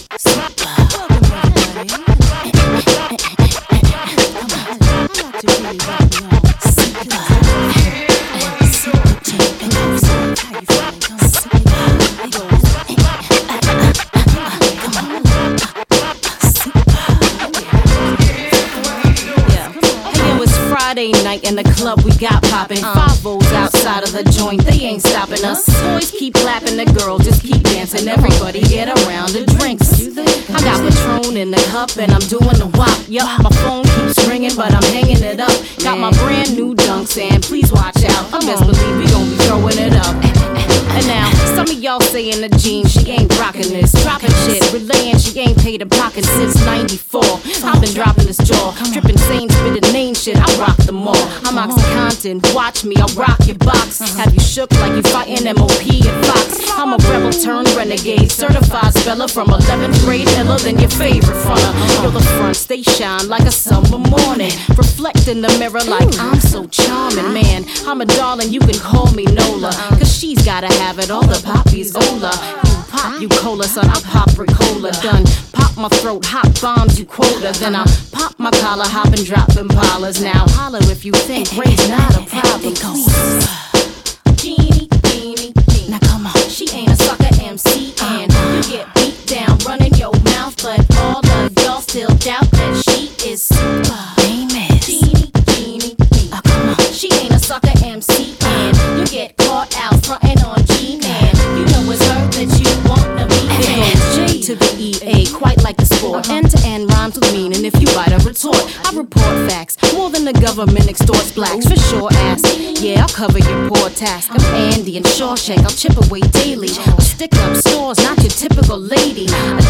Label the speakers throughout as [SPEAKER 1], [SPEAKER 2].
[SPEAKER 1] Friday night in the club we got poppin'. 5-0s outside of the joint, they ain't stopping us. Boys keep clapping, the girls just keep dancing. Everybody get around the drinks. I got Patron in the cup and I'm doing the wop. Yup, my phone keeps ringing, but I'm hanging it up. Got my brand new dunks and please watch out. I best believe we gon' be throwing it up. And now, some of y'all saying the jeans, she ain't rockin' this. Dropping shit, relaying she ain't paid a pocket since 94. I've been dropping this jaw, drippin' same spittin' name shit, I rock them all. I'm Oxycontin, watch me, I'll rock your box. Have you shook like you fightin' MOP and Fox. I'm a rebel turned renegade, certified speller from 11th grade, iller than your favorite fronter. You're the front, stay shine like a summer morning. Reflect in the mirror like I'm so charming, man. I'm a darling, you can call me Nola, cause she's gotta have it, all the poppies Ola. You pop, you cola, son, I pop Ricola. Done, pop my throat, hot bombs, you quota. Then I pop my collar, hop and drop impalas. Now holler if you think rate's not a problem, please. Jeannie, Jeannie, Jeannie. Now come on, she ain't a sucker MC, and you get beat down running your mouth, but all of y'all still doubt that she is super famous. Jeannie, Jeannie, Jeannie. Come on, she ain't a sucker MC, and you get caught out frontin' on G-Man. You know it's her that you wanna be. It goes J to the EA, quite like the sport. End-to-end rhymes with meaning if you write a retort. I report facts, more than the government extorts blacks. For sure ask, yeah, I'll cover your poor task. I'm Andy and Shawshank, I'll chip away daily. I'll stick up stores, not your typical lady. A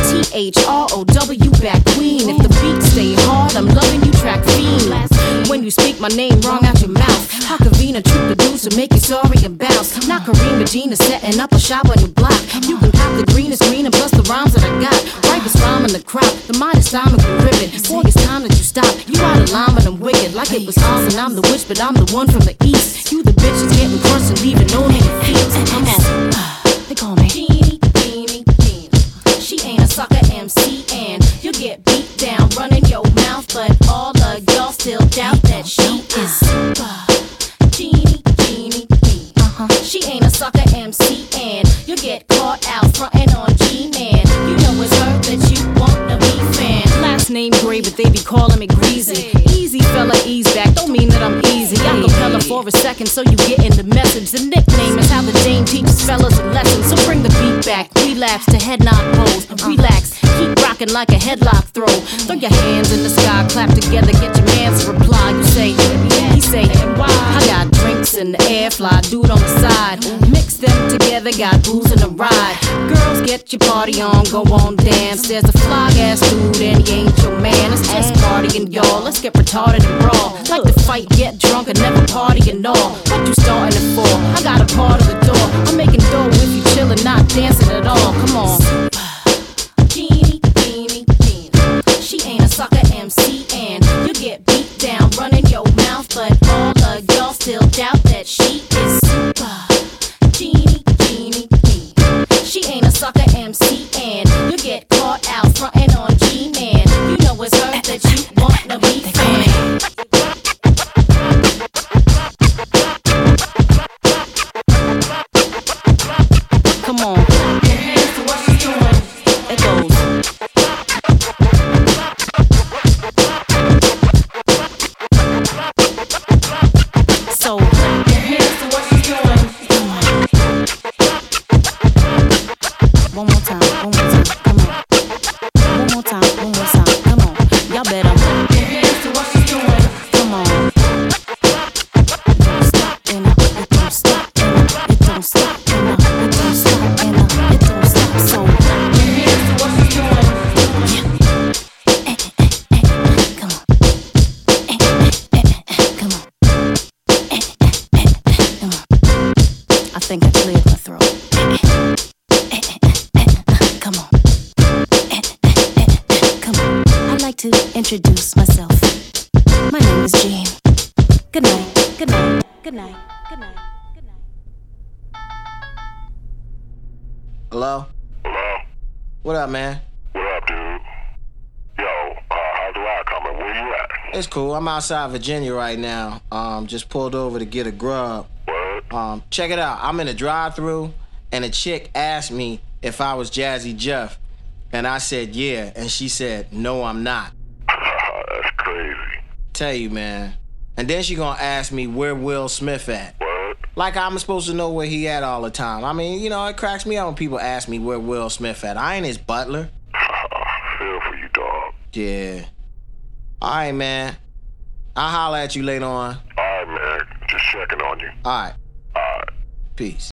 [SPEAKER 1] THROW back queen. If the beat stay hard, I'm loving you track fiend. When you speak my name wrong out your mouth, how convene a true producer, make you sorry and bounce. Not Kareem Regina setting up a shop on your block. You can cop the greenest green and plus the rhymes that I got. Ripest rhyme in the crop, the mightiest time to ribbon. Boy, it's time that you stop. You out of line with them wicked, like it was us and I'm the witch, but I'm the one from the east. You the bitches getting crushed and leaving no nigga feet. Come on, they call me Jeannie, Jeannie, Jeannie. She ain't a sucker MC, and you get beat down running your mouth, but all of y'all still doubt that she is super. Jeannie, Jeannie, Jeannie. She ain't a sucker MC, and you get caught out frontin' on G-Man. You know it's her that you wanna be fan. Last name Gray, but they be calling me Greasy. Easy fella, ease back, don't mean that I'm easy. Acapella for a second, so you gettin' the message. The nickname is how the Dame teaches fellas a lesson. So bring the beat back, relapse to head nod pose. Relax, keep rockin' like a headlock throw. Throw your hands in the sky, clap together, get your man's reply. You say, he say, I got drinks in the air, fly dude on the side. Mix them together, got booze in the ride. Girls, get your party on, go on dance. There's a fly ass dude and he ain't your man. It's just partying, y'all. Let's get retarded and brawl. Like to fight, get drunk, and never party and all. What you starting it for? I got a part of the door. I'm making dough if you chillin', not dancing at all. Come on. Jeannie, Jeannie, Jeannie. She ain't a sucker MC, and you get beat down running your mouth, but all of y'all still doubt that she is super. Jeannie, Jeannie, Jeannie. She ain't a sucker MC, and you get caught out frontin' on G-Man. You know it's her that you wanna be fan. Come on, clap your hands to what she's doing. It goes. So clap your hands to what she's doing. Come on. One more time, come on. One more time, come on. Y'all better clap your hands to what she's doing. Come on. It don't stop and it don't stop and it don't stop and it don't stop and it don't stop. So clap your hands to what she's doing. Come on. Come on. Come on. I think I cleared my throat. Come on. Come on. I'd like to introduce myself. My name is Jean. Good night. Good night. Good night. Good night. Good night.
[SPEAKER 2] Hello?
[SPEAKER 3] Hello?
[SPEAKER 2] What up, man?
[SPEAKER 3] What
[SPEAKER 2] ride coming. Where you at?
[SPEAKER 3] It's cool. I'm outside Virginia right now. Just pulled over to get a grub.
[SPEAKER 2] What?
[SPEAKER 3] Check it out. I'm in a drive-thru, and a chick asked me if I was Jazzy Jeff, and I said yeah, and she said no, I'm not.
[SPEAKER 2] That's crazy.
[SPEAKER 3] Tell you, man. And then she gonna ask me where Will Smith at.
[SPEAKER 2] What?
[SPEAKER 3] Like I'm supposed to know where he at all the time. I mean, you know, it cracks me up when people ask me where Will Smith at. I ain't his butler.
[SPEAKER 2] Feel for you, dog.
[SPEAKER 3] Yeah. All right, man. I'll holler at you later on.
[SPEAKER 2] All right, man. Just checking on you.
[SPEAKER 3] All right.
[SPEAKER 2] All right.
[SPEAKER 3] Peace.